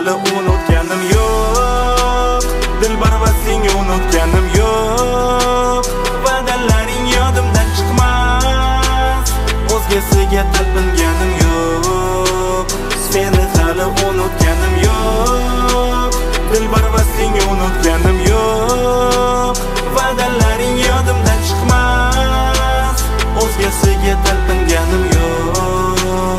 hali unutganim yo'q. Dilbar va senga unutganim yo'q. Va'dalaring yodimdan chiqmas, o'zgasiga talpinganim yo'q. Seni hali unutganim yo'q. Dilbar va senga unutganim yo'q. Va'dalaring yodimdan chiqmas, o'zgasiga talpinganim yo'q.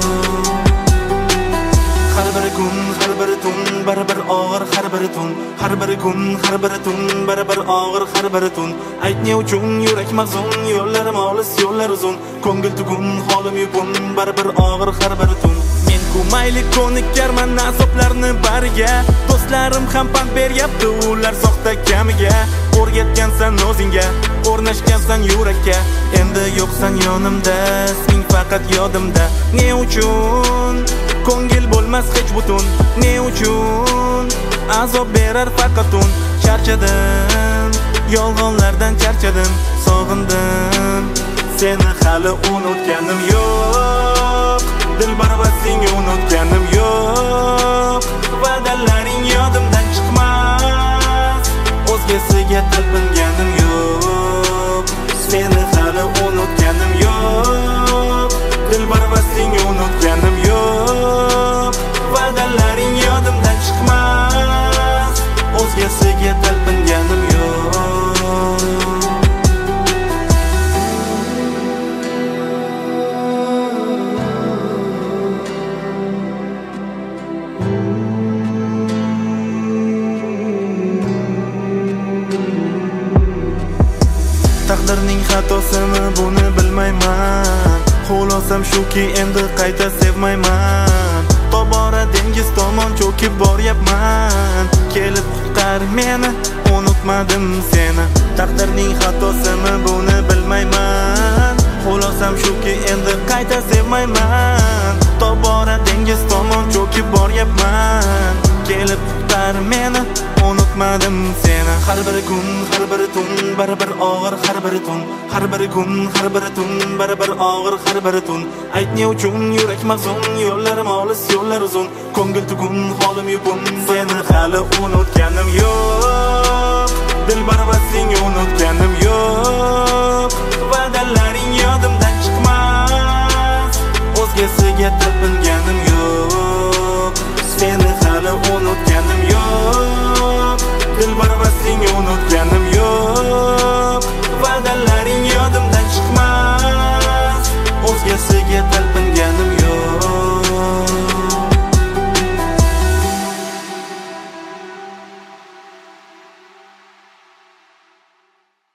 Har bir kun, har bir tun, baribir og'ir har bir tun. Har bir kun, har bir tun, baribir og'ir har bir tun. Aytne uchun yurak mahzun, yo'llarim olis, yo'llar uzun. Ko'ngil tugun, holim yupun, baribir og'ir har bir tun. Men ku mayli ko'nikkarman azoblarni bariga. Do'stlarim ham pand beryapti, ular soxta kamiga. O'rgatgansan o'zingga, o'rnashgansan yurakka. Endi yo'qsan yonimda, sen faqat yodimda. Ne uchun ko'ngil bo'lmas hech butun? Ne uchun azob berar faqat un? Charchadim, yolg'onlardan charchadim, sog'indim. Seni hali unutganim yo'q. Dilbar va senga unutganim yo'q. Va'dalaring yodimdan chiqmas, o'zgasiga talpinganim yo'q. Seni hali unutganim yo'q. Dilbar va senga unutganim yo'q. Va'dalaring yodimdan chiqmas, o'zgasiga talpinganim yo'q. Taqdirning xatosimi buni bilmayman. Xulosam shuki endi qayta sevmayman. Tobora dengiz tomon cho'kib boryapman. Kelib qutqar meni, unutmadim seni. Taqdirning xatosimi buni bilmayman. Xulosam shuki endi qayta sevmayman. Tobora dengiz tomon cho'kib boryapman. Kelib qutqar meni, unutmadim seni. Har bir kun, har bir tun, baribir og'ir har bir tun. Har bir kun, har bir tun, baribir og'ir har bir tun. Aytne uchun yurak mahzun, yo'llarim olis, yo'llar uzun. Ko'ngil tugun, holim yupun, seni hali unutganim yo'q. Dilbar va senga unutganim yo'q. Va'dalaring yodimdan chiqmas, o'zgasiga talpinganim yo'q. Seni hali unutganim yo'q. Dilbar va senga unutganim yo'q. Va'dalaring yodimdan chiqmas, o'zgasiga talpinganim yo'q.